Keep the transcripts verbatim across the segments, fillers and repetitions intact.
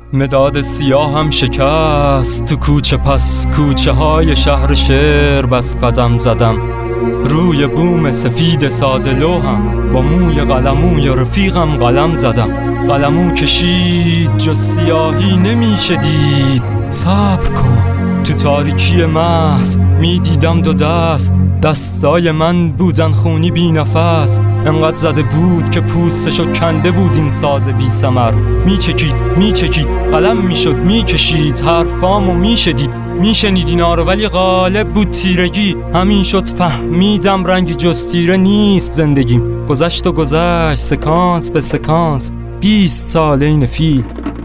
مداد سیاه هم شکست تو کوچه، پس کوچه های شهر شعر بس قدم زدم. روی بوم سفید ساده لوحم با موی قلموی رفیقم قلم زدم. قلمو کشید جز سیاهی نمیشه دید. صبر کن تو تاریکی محض میدیدم دو دست، دستای من بودن خونی بی نفس. انقدر زده بود که پوستشو کنده بود این ساز بی ثمر. میچکید میچکید قلم میشد میکشید، حرفامو میشدید میشنید اینا رو، ولی غالب بود تیرگی. همین شد فهمیدم رنگی جز تیره نیست زندگیم. گذشت و گذشت سکانس به سکانس، بیست سال این فیلم.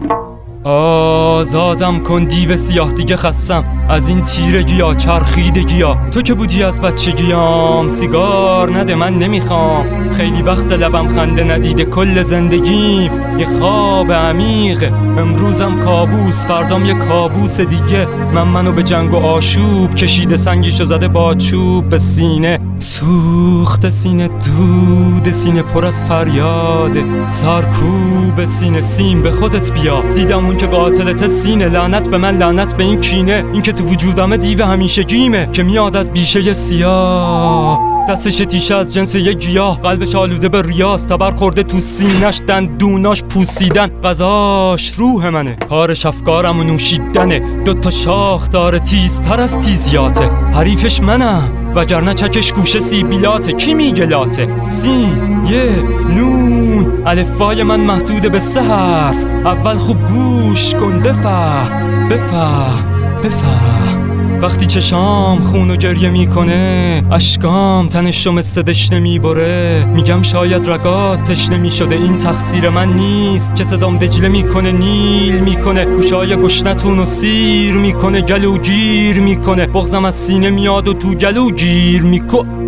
آزادم کن دیو سیاه، دیگه خستم از این تیرگی ها چرخیدگی ها. تو که بودی از بچگیام، سیگار نده من نمیخوام. خیلی وقت لبم خنده ندیده کل زندگیم یه خواب عمیق. امروزم کابوس، فردام یه کابوس دیگه. من منو به جنگ و آشوب کشیده، سنگیشو زده با چوب به سینه. سوخت سینه، دود سینه پر از فریاده. سرکوب سینه، سیم به خودت بیا. دیدم اون که قاتلت سینه، لعنت به من لعنت به این کینه. این که تو وجودم دیو همیشگیمه که میاد از بیشه سیاه. دستش تیشه از جنس یک گیاه، قلبش آلوده به ریاست. تبر خورده تو سینش، دندوناش پوسیدن. غذاش روح منه، کارش افکارم و نوشیدنه. دوتا شاخ داره تیزتر از تیزیاته. حریفش منم وگرنه چکش گوشه سیبیلاته. کی میگه لاته؟ سین، یه، نون. الفای من محدوده به سه حرف. اول خوب گوش کن بفهم بفهم بفهم. وقتی چشام خون و گریه میکنه، اشکام تنشو مثل دشنه میبره. میگم شاید رگات تشنه میشده، این تقصیر من نیست که صدام دجله میکنه نیل میکنه. گوشای گشنتون و سیر میکنه، گلو گیر میکنه. بغضم از سینه میاد و تو گلو گیر میکنه.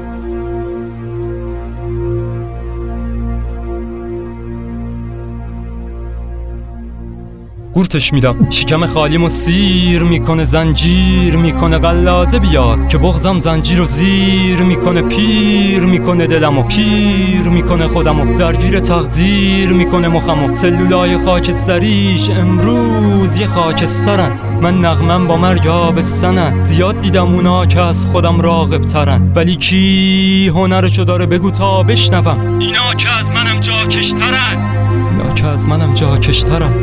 گورتش میدم، شکم خالیمو سیر میکنه. زنجیر میکنه قلاده بیاد که بغضم زنجیر و زیر میکنه. پیر میکنه دلمو، پیر میکنه خودمو. درگیر تقدیر میکنه مخمو. سلولای خاکستریش امروز یه خاکسترن. من نغمم با مرگ آبستنن. زیاد دیدم اونا که از خودم راغب ترن، ولی کی هنرشو داره بگو تا بشنوم. اینا که از منم جاکشترن، اینا که از منم جاکشترن.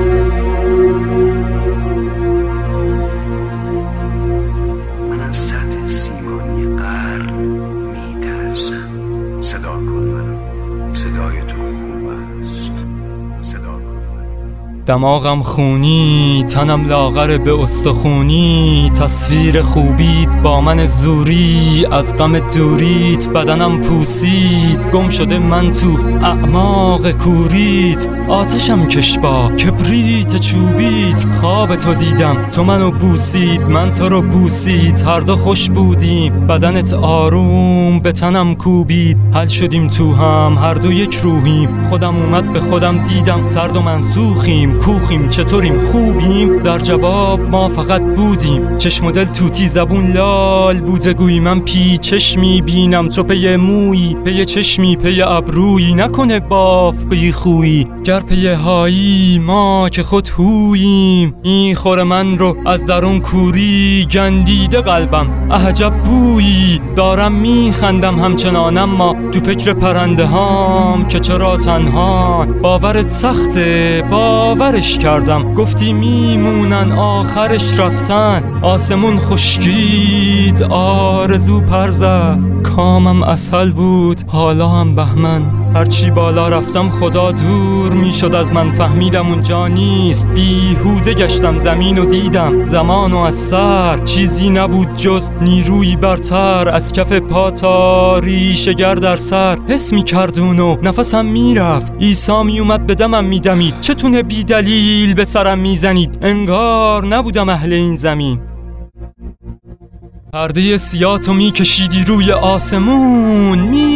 دماغم خونی، تنم لاغر به استخونی. تصویر خوبیت با من زوری، از غم دوریت بدنم پوسید. گم شده من تو اعماق کوریت. آتشم کش با کبریت چوبیت. خواب تو دیدم، تو منو بوسید، من تو رو بوسید. هر دو خوش بودیم، بدنت آروم به تنم کوبید. حل شدیم تو هم، هر دو یک روحیم. خودم اومد به خودم دیدم، سرد و منسوخیم. کوخیم چطوریم خوبیم؟ در جواب ما فقط بودیم. چشم و دل توتی، زبون لال بوده گویی. من پی چشمی بینم، تو پی مویی. پی چشمی پی ابرویی، نکنه باف بی خویی. گر پی هایی ما که خود هوییم. این خور من رو از درون کوری گندیده قلبم. عجب بویی دارم میخندم همچنانم، ما تو فکر پرنده هام که چرا تنها. باورت سخته باورش کردم، گفتی میمونن آخرش رفتن. آسمون خشکید آرزو پر زد، کامم عسل بود حالا هم بهمن. هرچی بالا رفتم خدا دور میشد از من. فهمیدم اونجا نیست، بیهوده گشتم زمین و دیدم زمان و از سر. چیزی نبود جز نیروی برتر، از کف پا تا ریشه گر در سر. حس میکرد اونو نفسم میرفت، عیسی میومد به دمم میدمید. چتونه بی دلیل به سرم میزنید، انگار نبودم اهل این زمین. پرده سیاه تو میکشیدی روی آسمون، مینو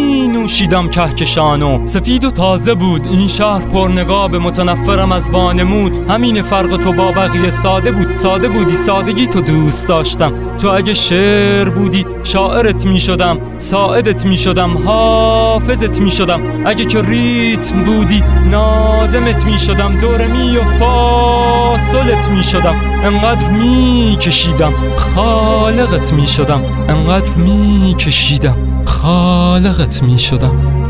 نوشیدم کهکشانو. سفید و تازه بود این شهر، پر نقاب متنفرم از وانمود. همین فرق تو با بقیه ساده بود، ساده بودی سادگی تو دوست داشتم. تو اگه شعر بودی شاعرت می شدم، ساعدت می شدم، حافظت می شدم. اگه که ریتم بودی نازمت می شدم، دورمی و فاصلت می شدم. انقدر می کشیدم خالقت می شدم، انقدر می کشیدم خالقت می شدم.